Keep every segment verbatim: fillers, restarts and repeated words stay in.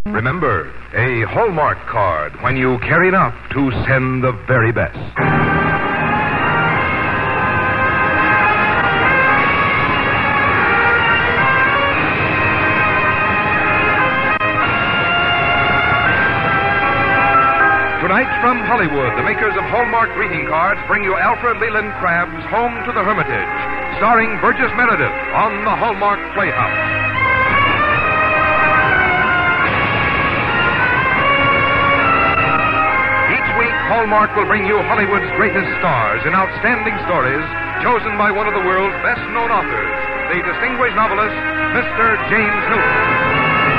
Remember, a Hallmark card when you care enough to send the very best. Tonight from Hollywood, the makers of Hallmark greeting cards bring you Alfred Leland Crabbe's Home to the Hermitage, starring Burgess Meredith on the Hallmark Playhouse. Each week, Hallmark will bring you Hollywood's greatest stars in outstanding stories chosen by one of the world's best-known authors, the distinguished novelist, Mister James Hilton.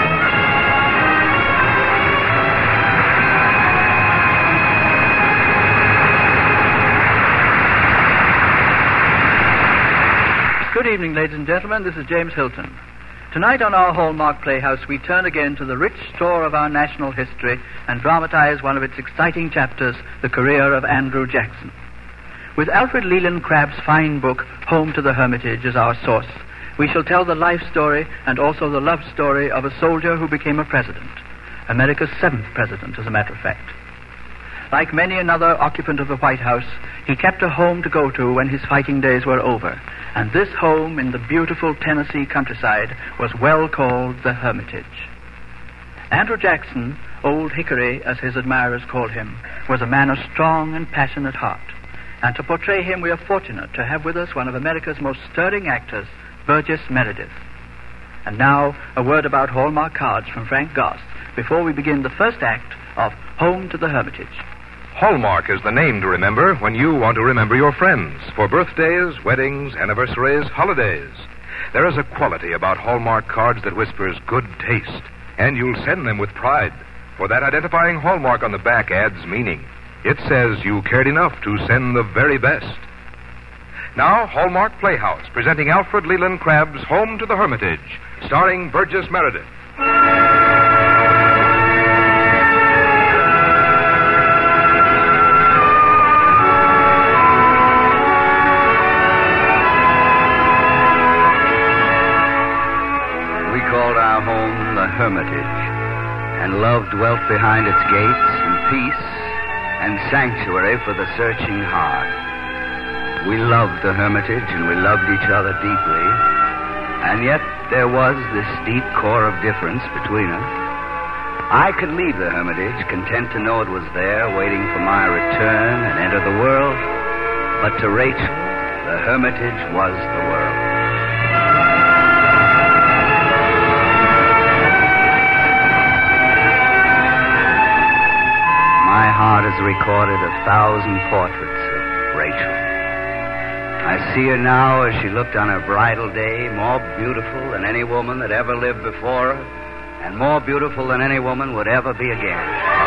Good evening, ladies and gentlemen. This is James Hilton. Tonight on our Hallmark Playhouse, we turn again to the rich store of our national history and dramatize one of its exciting chapters, the career of Andrew Jackson. With Alfred Leland Crabbe's fine book, Home to the Hermitage, as our source, we shall tell the life story and also the love story of a soldier who became a president, America's seventh president, as a matter of fact. Like many another occupant of the White House, he kept a home to go to when his fighting days were over, and this home in the beautiful Tennessee countryside was well called the Hermitage. Andrew Jackson, Old Hickory, as his admirers called him, was a man of strong and passionate heart, and to portray him we are fortunate to have with us one of America's most stirring actors, Burgess Meredith. And now, a word about Hallmark cards from Frank Goss before we begin the first act of Home to the Hermitage. Hallmark is the name to remember when you want to remember your friends for birthdays, weddings, anniversaries, holidays. There is a quality about Hallmark cards that whispers good taste, and you'll send them with pride, for that identifying Hallmark on the back adds meaning. It says you cared enough to send the very best. Now, Hallmark Playhouse, presenting Alfred Leland Crabbe's Home to the Hermitage, starring Burgess Meredith. Hermitage, and love dwelt behind its gates, and peace and sanctuary for the searching heart. We loved the Hermitage, and we loved each other deeply, and yet there was this deep core of difference between us. I could leave the Hermitage, content to know it was there, waiting for my return and enter the world, but to Rachel, the Hermitage was the world. My heart has recorded a thousand portraits of Rachel. I see her now as she looked on her bridal day, more beautiful than any woman that ever lived before her, and more beautiful than any woman would ever be again.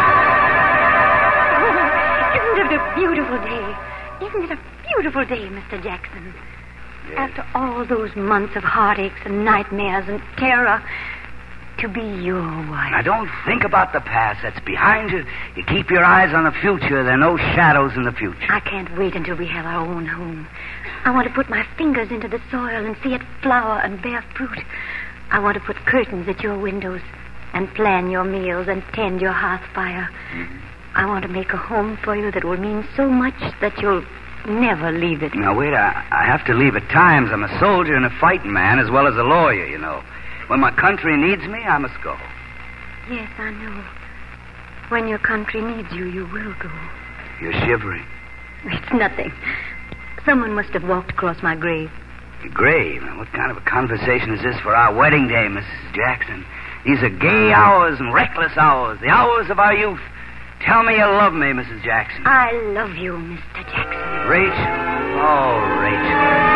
Oh, isn't it a beautiful day? Isn't it a beautiful day, Mister Jackson? Yes. After all those months of heartaches and nightmares and terror, to be your wife. Now, don't think about the past. That's behind you. You keep your eyes on the future. There are no shadows in the future. I can't wait until we have our own home. I want to put my fingers into the soil and see it flower and bear fruit. I want to put curtains at your windows and plan your meals and tend your hearth fire. Mm-hmm. I want to make a home for you that will mean so much that you'll never leave it. Now, wait. I, I have to leave at times. I'm a soldier and a fighting man as well as a lawyer, you know. When my country needs me, I must go. Yes, I know. When your country needs you, you will go. You're shivering. It's nothing. Someone must have walked across my grave. Your grave? What kind of a conversation is this for our wedding day, Missus Jackson? These are gay hours and reckless hours, the hours of our youth. Tell me you love me, Missus Jackson. I love you, Mister Jackson. Rachel. Oh, Rachel.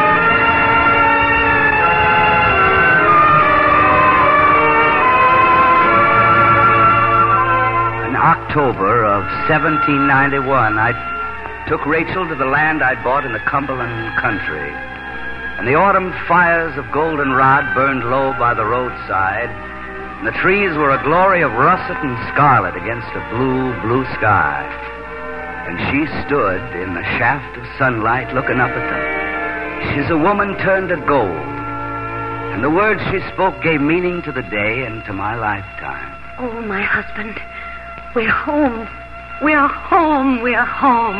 October of seventeen ninety-one, I took Rachel to the land I'd bought in the Cumberland country. And the autumn fires of goldenrod burned low by the roadside, and the trees were a glory of russet and scarlet against a blue, blue sky. And she stood in the shaft of sunlight looking up at them. She's a woman turned to gold. And the words she spoke gave meaning to the day and to my lifetime. Oh, my husband. We're home. We're home. We're home.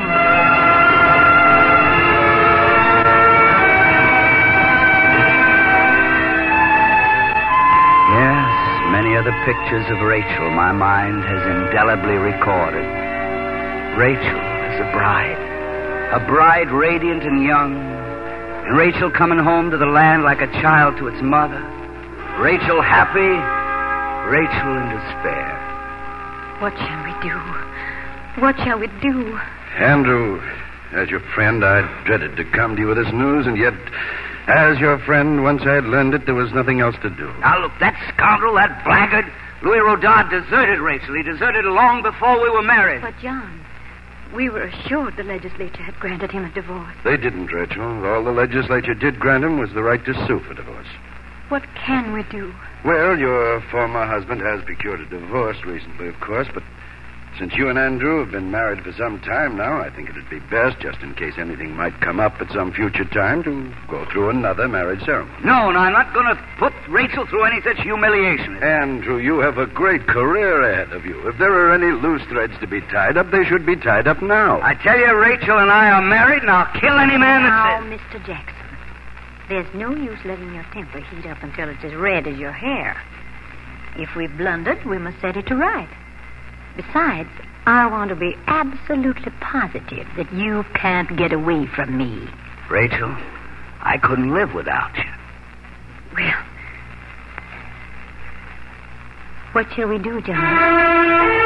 Yes, many are the pictures of Rachel my mind has indelibly recorded. Rachel is a bride. A bride radiant and young. And Rachel coming home to the land like a child to its mother. Rachel happy. Rachel in despair. What shall we do? What shall we do? Andrew, as your friend, I dreaded to come to you with this news, and yet, as your friend, once I had learned it, there was nothing else to do. Now, look, that scoundrel, that blackguard, Louis Rodin deserted Rachel. He deserted long before we were married. But, John, we were assured the legislature had granted him a divorce. They didn't, Rachel. All the legislature did grant him was the right to sue for divorce. What can we do? Well, your former husband has procured a divorce recently, of course, but since you and Andrew have been married for some time now, I think it'd be best, just in case anything might come up at some future time, to go through another marriage ceremony. No, no, I'm not going to put Rachel through any such humiliation. Andrew, you have a great career ahead of you. If there are any loose threads to be tied up, they should be tied up now. I tell you, Rachel and I are married, and I'll kill any man that Now, says... Mister Jackson, there's no use letting your temper heat up until it's as red as your hair. If we've blundered, we must set it to right. Besides, I want to be absolutely positive that you can't get away from me. Rachel, I couldn't live without you. Well, what shall we do, John?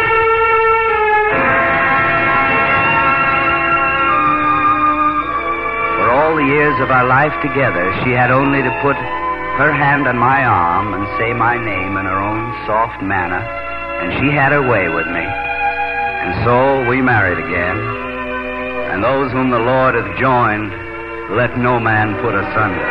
For all the years of our life together, she had only to put her hand on my arm and say my name in her own soft manner, and she had her way with me. And so we married again. And those whom the Lord hath joined, let no man put asunder.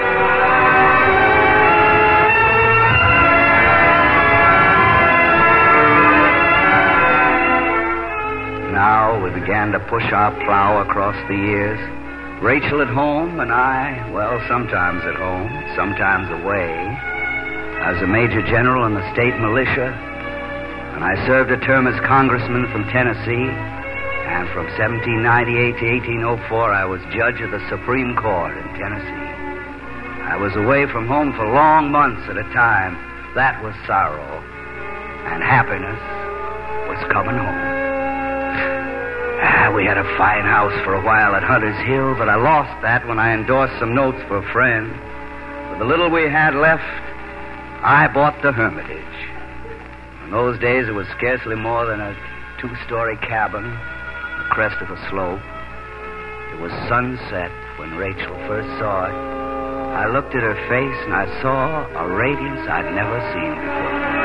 Now we began to push our plow across the years. Rachel at home and I, well, sometimes at home, sometimes away. I was a major general in the state militia, and I served a term as congressman from Tennessee, and from seventeen ninety-eight to eighteen oh four I was judge of the Supreme Court in Tennessee. I was away from home for long months at a time. That was sorrow, and happiness was coming home. Ah, we had a fine house for a while at Hunter's Hill, but I lost that when I endorsed some notes for a friend. With the little we had left, I bought the Hermitage. In those days, it was scarcely more than a two-story cabin, the crest of a slope. It was sunset when Rachel first saw it. I looked at her face, and I saw a radiance I'd never seen before.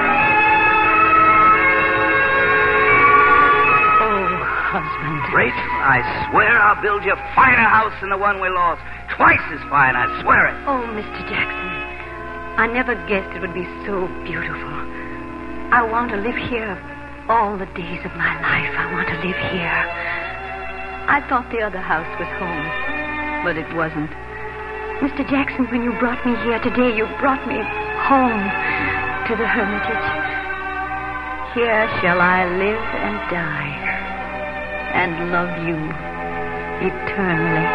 Husband. Rachel, I swear I'll build you a finer house than the one we lost. Twice as fine, I swear it. Oh, Mister Jackson, I never guessed it would be so beautiful. I want to live here all the days of my life. I want to live here. I thought the other house was home, but it wasn't. Mister Jackson, when you brought me here today, you brought me home to the Hermitage. Here shall I live and die and love you eternally.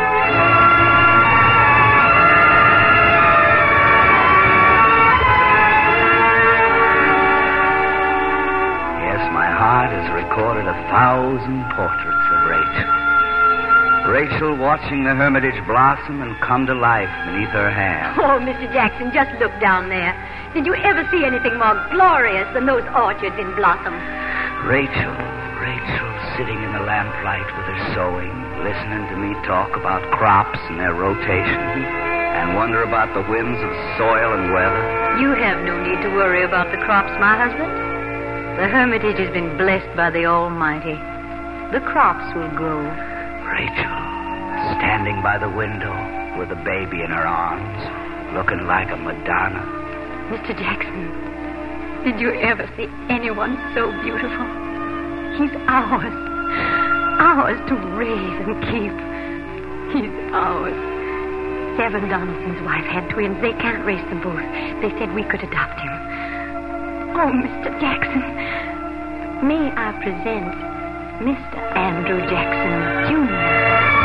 Yes, my heart has recorded a thousand portraits of Rachel. Rachel watching the Hermitage blossom and come to life beneath her hand. Oh, Mister Jackson, just look down there. Did you ever see anything more glorious than those orchards in blossom? Rachel, Rachel, sitting in the lamplight with her sewing, listening to me talk about crops and their rotation, and wonder about the whims of soil and weather. You have no need to worry about the crops, my husband. The Hermitage has been blessed by the Almighty. The crops will grow. Rachel, standing by the window with a baby in her arms, looking like a Madonna. Mister Jackson, did you ever see anyone so beautiful? He's ours. Ours to raise and keep. He's ours. Severn Donaldson's wife had twins. They can't raise them both. They said we could adopt him. Oh, Mister Jackson, may I present Mister Andrew Jackson, Junior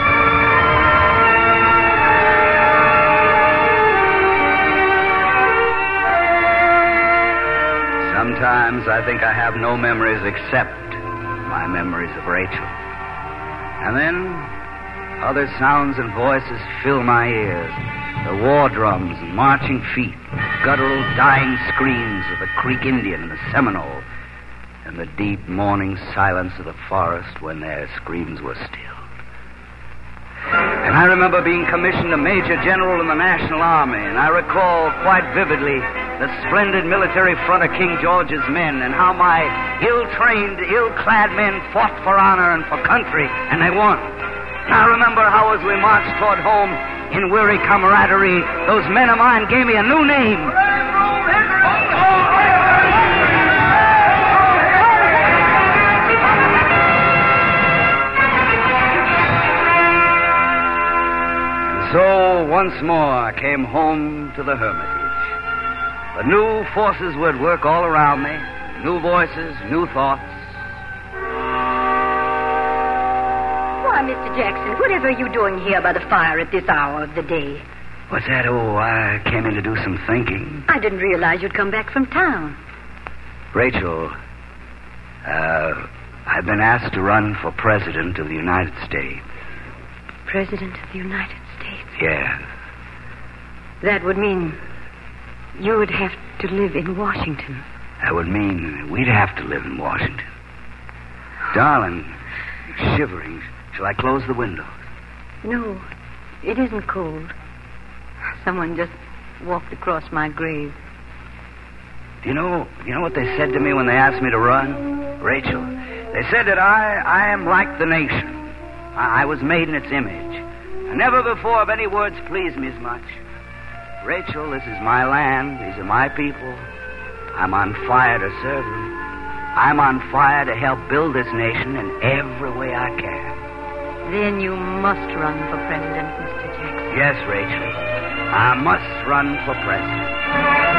Sometimes I think I have no memories except my memories of Rachel. And then other sounds and voices fill my ears. The war drums and marching feet, guttural dying screams of the Creek Indian and the Seminole, and the deep mourning silence of the forest when their screams were stilled. And I remember being commissioned a Major General in the National Army, and I recall quite vividly the splendid military front of King George's men and how my ill-trained, ill-clad men fought for honor and for country, and they won. And I remember how as we marched toward home in weary camaraderie, those men of mine gave me a new name. And so once more I came home to the Hermitage. But new forces were at work all around me, new voices, new thoughts. Why, Mister Jackson, whatever are you doing here by the fire at this hour of the day? What's that? Oh, I came in to do some thinking. I didn't realize you'd come back from town. Rachel, uh, I've been asked to run for President of the United States. President of the United States? Yeah. That would mean you would have to live in Washington. That would mean we'd have to live in Washington. Darling, you're shivering. Shall I close the windows? No, it isn't cold. Someone just walked across my grave. Do you know, you know what they said to me when they asked me to run? Rachel, they said that I, I am like the nation. I, I was made in its image. And never before have any words pleased me as much. Rachel, this is my land. These are my people. I'm on fire to serve them. I'm on fire to help build this nation in every way I can. Then you must run for president, Mister Jackson. Yes, Rachel. I must run for president.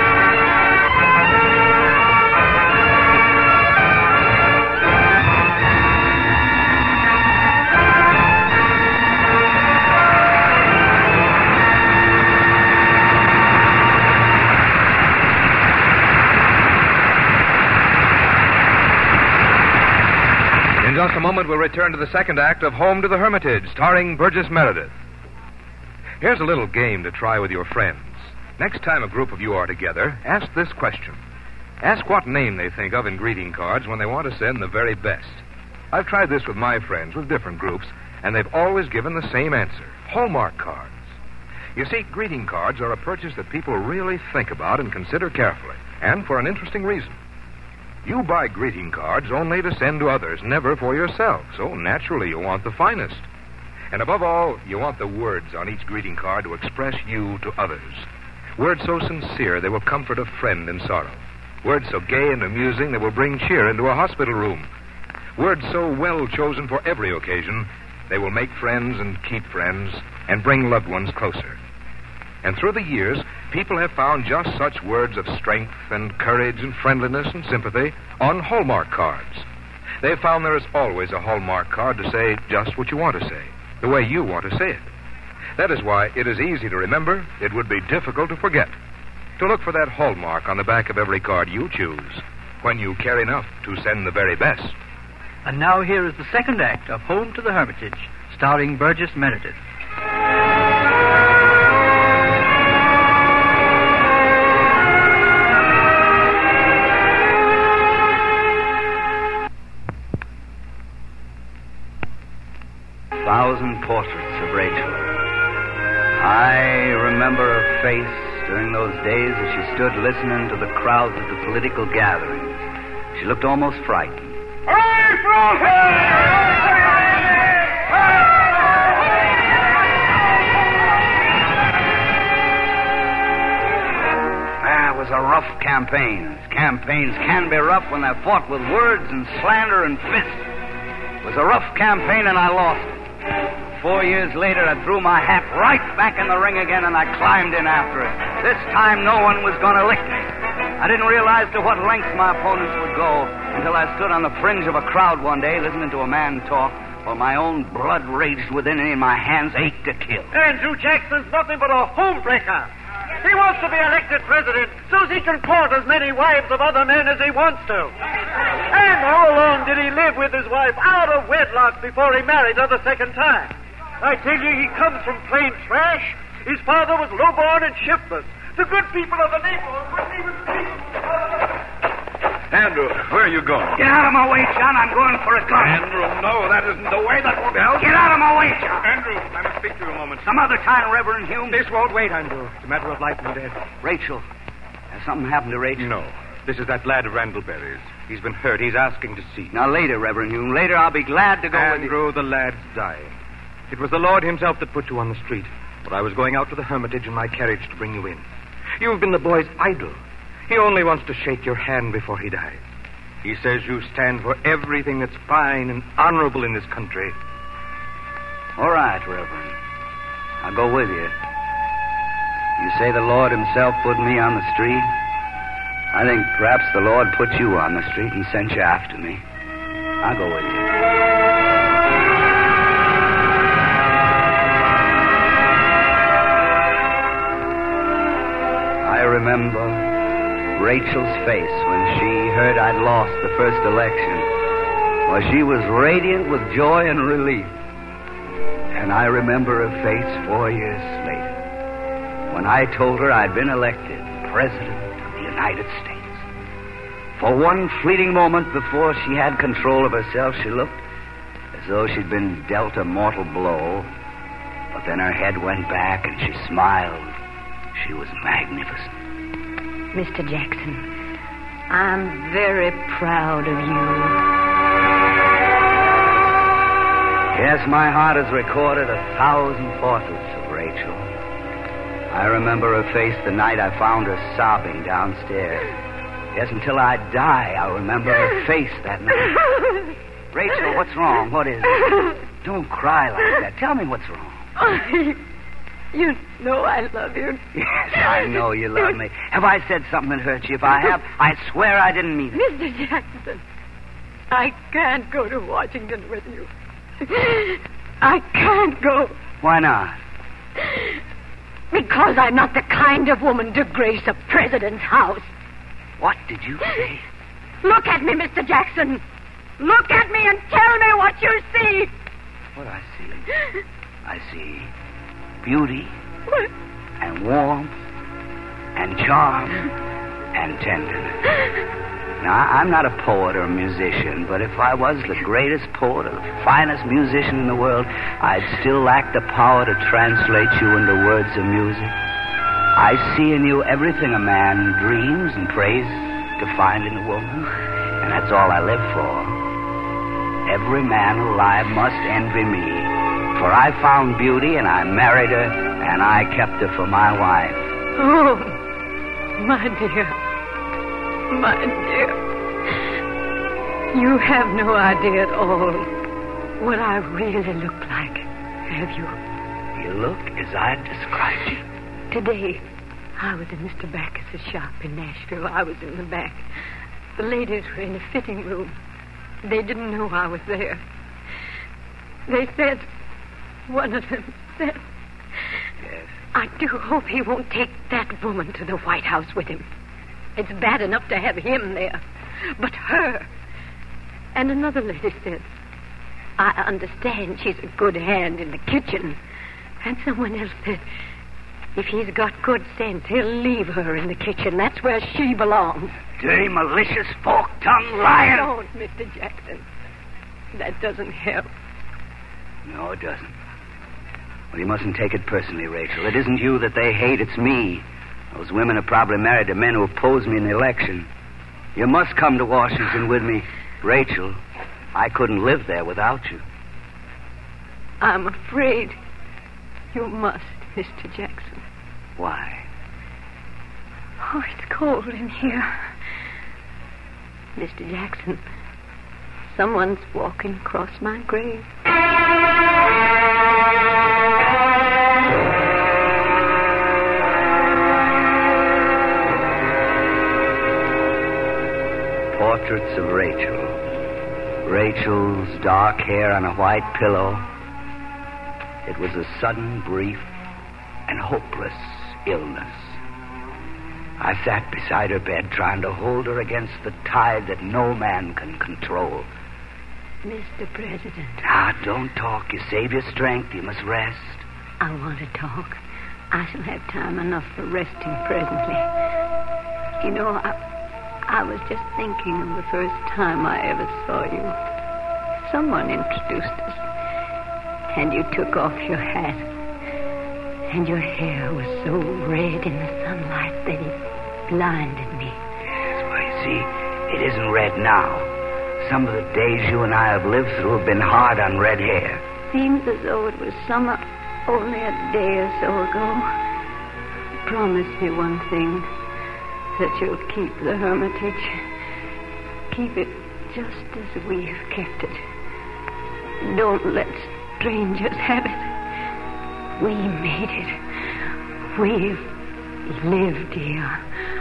In just a moment, we'll return to the second act of Home to the Hermitage, starring Burgess Meredith. Here's a little game to try with your friends. Next time a group of you are together, ask this question. Ask what name they think of in greeting cards when they want to send the very best. I've tried this with my friends with different groups, and they've always given the same answer. Hallmark cards. You see, greeting cards are a purchase that people really think about and consider carefully, and for an interesting reason. You buy greeting cards only to send to others, never for yourself. So naturally you want the finest. And above all, you want the words on each greeting card to express you to others. Words so sincere they will comfort a friend in sorrow. Words so gay and amusing they will bring cheer into a hospital room. Words so well chosen for every occasion they will make friends and keep friends and bring loved ones closer. And through the years, people have found just such words of strength and courage and friendliness and sympathy on Hallmark cards. They've found there is always a Hallmark card to say just what you want to say, the way you want to say it. That is why it is easy to remember, it would be difficult to forget. To look for that Hallmark on the back of every card you choose, when you care enough to send the very best. And now here is the second act of Home to the Hermitage, starring Burgess Meredith. Thousand portraits of Rachel. I remember her face during those days as she stood listening to the crowds at the political gatherings. She looked almost frightened. Hooray for her! Ah, it was a rough campaign. Campaigns can be rough when they're fought with words and slander and fists. It was a rough campaign, and I lost it. four years later, I threw my hat right back in the ring again, and I climbed in after it. This time, no one was going to lick me. I didn't realize to what lengths my opponents would go until I stood on the fringe of a crowd one day listening to a man talk while my own blood raged within me and my hands ached to kill. Andrew Jackson's nothing but a homebreaker. He wants to be elected president so he can court as many wives of other men as he wants to. And how long did he live with his wife out of wedlock before he married her the second time? I tell you, he comes from plain trash. His father was lowborn and shiftless. The good people of the neighborhood wouldn't even speak. Andrew, where are you going? Get out of my way, John. I'm going for a gun. Andrew, no, that isn't the way. That won't help. Get out of my way, John. Andrew, I must speak to you a moment. Some other time, Reverend Hume. This won't wait, Andrew. It's a matter of life and death. Rachel. Has something happened to Rachel? No. This is that lad of Randallberry's. He's been hurt. He's asking to see you. Now, later, Reverend Hume. Later, I'll be glad to go with you. Andrew, the lad's dying. It was the Lord himself that put you on the street. But I was going out to the Hermitage in my carriage to bring you in. You've been the boy's idol. He only wants to shake your hand before he dies. He says you stand for everything that's fine and honorable in this country. All right, Reverend. I'll go with you. You say the Lord himself put me on the street? I think perhaps the Lord put you on the street and sent you after me. I'll go with you. I remember Rachel's face when she heard I'd lost the first election. Well, she was radiant with joy and relief. And I remember her face four years later when I told her I'd been elected President of the United States. For one fleeting moment before she had control of herself, she looked as though she'd been dealt a mortal blow. But then her head went back and she smiled. She was magnificent. Mister Jackson, I'm very proud of you. Yes, my heart has recorded a thousand portraits of Rachel. I remember her face the night I found her sobbing downstairs. Yes, until I die, I'll remember her face that night. Rachel, what's wrong? What is it? Don't cry like that. Tell me what's wrong. Oh, you know I love you. Yes, I know you love me. Have I said something that hurt you? If I have, I swear I didn't mean it. Mister Jackson, I can't go to Washington with you. I can't go. Why not? Because I'm not the kind of woman to grace a president's house. What did you say? Look at me, Mister Jackson. Look at me and tell me what you see. What I see? I see beauty What? and warmth and charm and tenderness. Now, I'm not a poet or a musician, but if I was the greatest poet or the finest musician in the world, I'd still lack the power to translate you into words of music. I see in you everything a man dreams and prays to find in a woman, and that's all I live for. Every man alive must envy me, for I found beauty and I married her, and I kept her for my wife. Oh, my dear. My dear. You have no idea at all what I really look like, have you? You look as I described you. Today, I was in Mister Backus's shop in Nashville. I was in the back. The ladies were in the fitting room. They didn't know I was there. They said, one of them said, Yes. I do hope he won't take that woman to the White House with him. It's bad enough to have him there. But her. And another lady said, I understand she's a good hand in the kitchen. And someone else said, if he's got good sense, he'll leave her in the kitchen. That's where she belongs. Dirty, malicious, fork-tongued lion. Don't, Mister Jackson. That doesn't help. No, it doesn't. Well, you mustn't take it personally, Rachel. It isn't you that they hate, it's me. Those women are probably married to men who opposed me in the election. You must come to Washington with me. Rachel, I couldn't live there without you. I'm afraid you must, Mister Jackson. Why? Oh, it's cold in here. Mister Jackson, someone's walking across my grave. Portraits of Rachel. Rachel's dark hair on a white pillow. It was a sudden, brief, and hopeless illness. I sat beside her bed trying to hold her against the tide that no man can control. Mister President. Ah, don't talk. You save your strength. You must rest. I want to talk. I shall have time enough for resting presently. You know, I, I was just thinking of the first time I ever saw you. Someone introduced us. And you took off your hat. And your hair was so red in the sunlight that it blinded me. Yes, well, you see, it isn't red now. Some of the days you and I have lived through have been hard on red hair. Seems as though it was summer only a day or so ago. Promise me one thing, that you'll keep the Hermitage. Keep it just as we've kept it. Don't let strangers have it. We made it. We've lived here.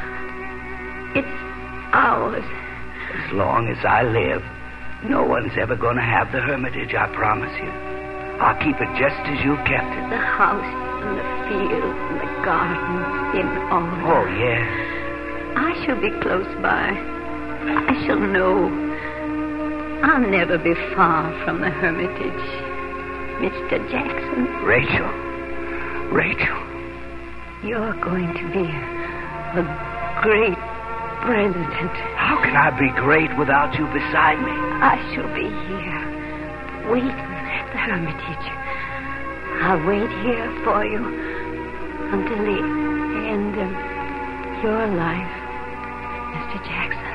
It's ours. As long as I live, no one's ever going to have the Hermitage, I promise you. I'll keep it just as you kept it. The house and the fields and the gardens in order. Oh, yes. I shall be close by. I shall know. I'll never be far from the Hermitage. Mister Jackson. Rachel. Rachel. You're going to be a great president. How can I be great without you beside me? I shall be here, waiting at the Hermitage. I'll wait here for you until the end of your life, Mister Jackson.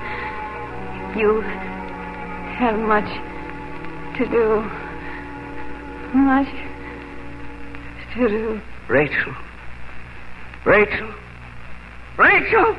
You have much to do. Much to do. Rachel. Rachel. Rachel!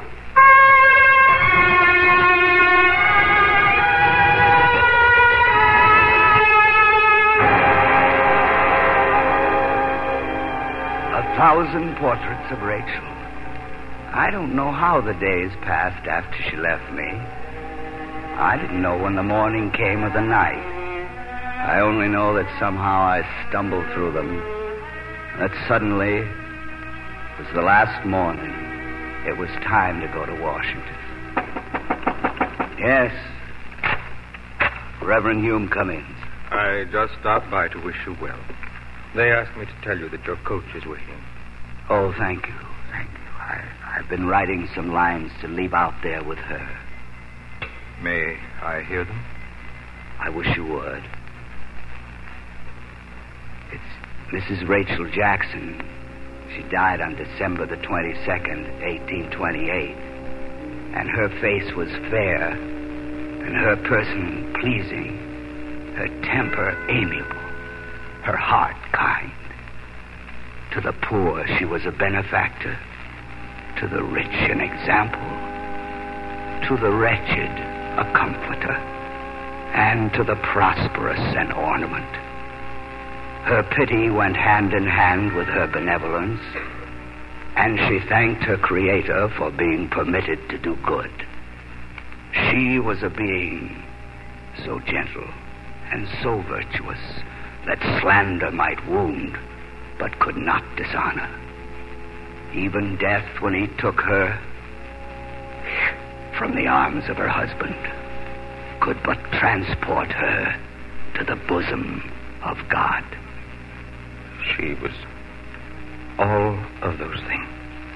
A thousand portraits of Rachel. I don't know how the days passed after she left me. I didn't know when the morning came or the night. I only know that somehow I stumbled through them. That suddenly, it was the last morning. It was time to go to Washington. Yes. Reverend Hume, come in. I just stopped by to wish you well. They asked me to tell you that your coach is waiting. Oh, thank you. Thank you. I, I've been writing some lines to leave out there with her. May I hear them? I wish you would. It's Missus Rachel Jackson. She died on December the twenty-second, eighteen twenty-eight. And her face was fair, and her person pleasing, her temper amiable, her heart kind. To the poor, she was a benefactor. To the rich, an example. To the wretched, a comforter. And to the prosperous, an ornament. Her pity went hand in hand with her benevolence, and she thanked her Creator for being permitted to do good. She was a being so gentle and so virtuous that slander might wound, but could not dishonor. Even death, when he took her from the arms of her husband, could but transport her to the bosom of God. She was all of those things.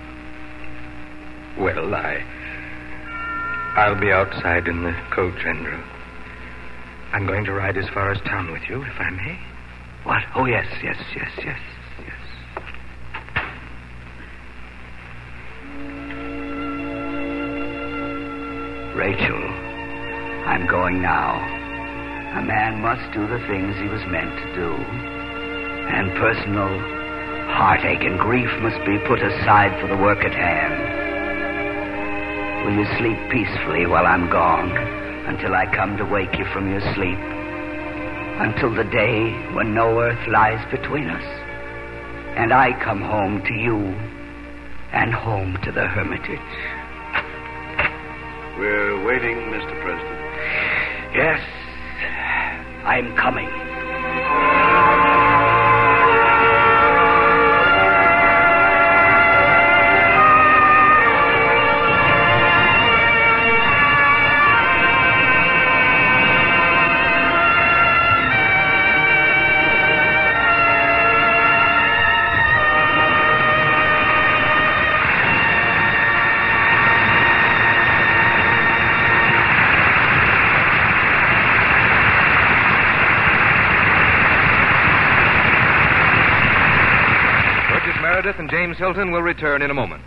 Well, I... I'll be outside in the coach, Andrew. I'm going to ride as far as town with you, if I may. What? Oh, yes, yes, yes, yes, yes. Rachel, I'm going now. A man must do the things he was meant to do. And personal heartache and grief must be put aside for the work at hand. Will you sleep peacefully while I'm gone until I come to wake you from your sleep? until the day when no earth lies between us, and I come home to you and home to the Hermitage. We're waiting, Mister President. Yes, I'm coming. Meredith and James Hilton will return in a moment.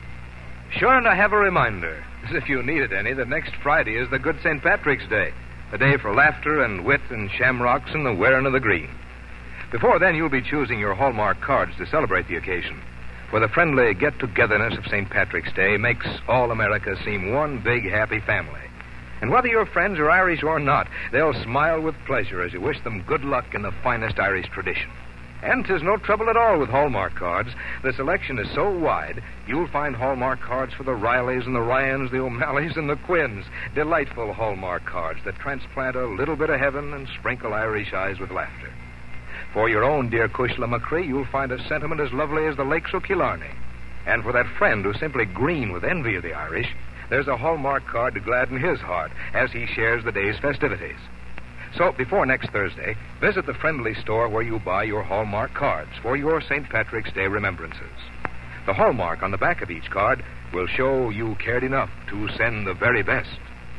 Sure, and I have a reminder, as if you needed any, that next Friday is the good Saint Patrick's Day, a day for laughter and wit and shamrocks and the wearing of the green. Before then, you'll be choosing your Hallmark cards to celebrate the occasion, for the friendly get-togetherness of Saint Patrick's Day makes all America seem one big happy family. And whether your friends are Irish or not, they'll smile with pleasure as you wish them good luck in the finest Irish tradition. And 'tis no trouble at all with Hallmark cards. The selection is so wide, you'll find Hallmark cards for the Rileys and the Ryans, the O'Malleys and the Quinns. Delightful Hallmark cards that transplant a little bit of heaven and sprinkle Irish eyes with laughter. For your own dear Cushla McCree, you'll find a sentiment as lovely as the lakes of Killarney. And for that friend who's simply green with envy of the Irish, there's a Hallmark card to gladden his heart as he shares the day's festivities. So, before next Thursday, visit the friendly store where you buy your Hallmark cards for your Saint Patrick's Day remembrances. The Hallmark on the back of each card will show you cared enough to send the very best.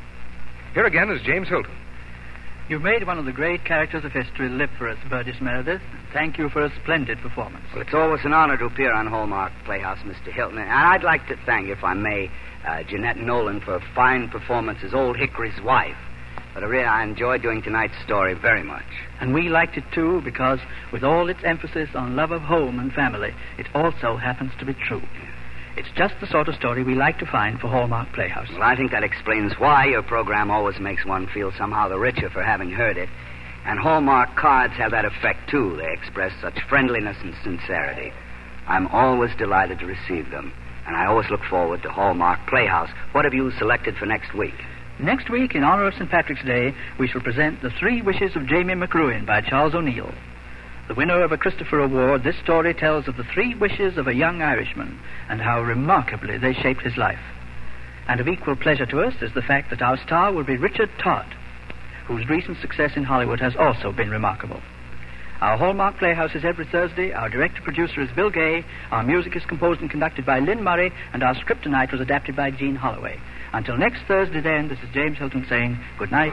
Here again is James Hilton. You've made one of the great characters of history live for us, Burgess Meredith. Thank you for a splendid performance. Well, it's always an honor to appear on Hallmark Playhouse, Mister Hilton. And I'd like to thank, if I may, uh, Jeanette Nolan for a fine performance as Old Hickory's wife. But I really, I enjoyed doing tonight's story very much. And we liked it, too, because with all its emphasis on love of home and family, it also happens to be true. It's just the sort of story we like to find for Hallmark Playhouse. Well, I think that explains why your program always makes one feel somehow the richer for having heard it. And Hallmark cards have that effect, too. They express such friendliness and sincerity. I'm always delighted to receive them. And I always look forward to Hallmark Playhouse. What have you selected for next week? Next week, in honor of Saint Patrick's Day, we shall present The Three Wishes of Jamie McRuin by Charles O'Neill. The winner of a Christopher Award, this story tells of the three wishes of a young Irishman and how remarkably they shaped his life. And of equal pleasure to us is the fact that our star will be Richard Todd, whose recent success in Hollywood has also been remarkable. Our Hallmark Playhouse is every Thursday. Our director-producer is Bill Gay. Our music is composed and conducted by Lynn Murray, and our script tonight was adapted by Gene Holloway. Until next Thursday, then, this is James Hilton saying good night.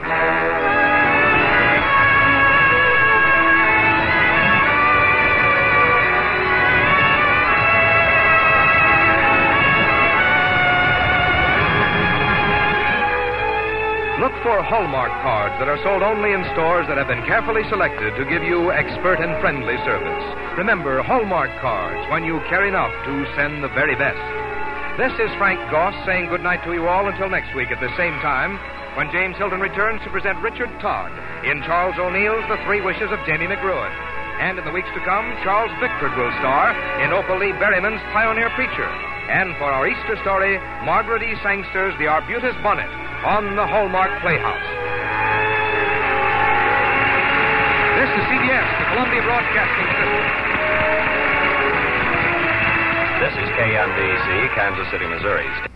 Look for Hallmark cards that are sold only in stores that have been carefully selected to give you expert and friendly service. Remember, Hallmark cards when you care enough to send the very best. This is Frank Goss saying goodnight to you all until next week at the same time when James Hilton returns to present Richard Todd in Charles O'Neill's The Three Wishes of Jamie McRuin. And in the weeks to come, Charles Bickford will star in Opal Lee Berryman's Pioneer Preacher. And for our Easter story, Margaret E. Sangster's The Arbutus Bonnet on the Hallmark Playhouse. This is C B S, the Columbia Broadcasting System. This is K M D C, Kansas City, Missouri.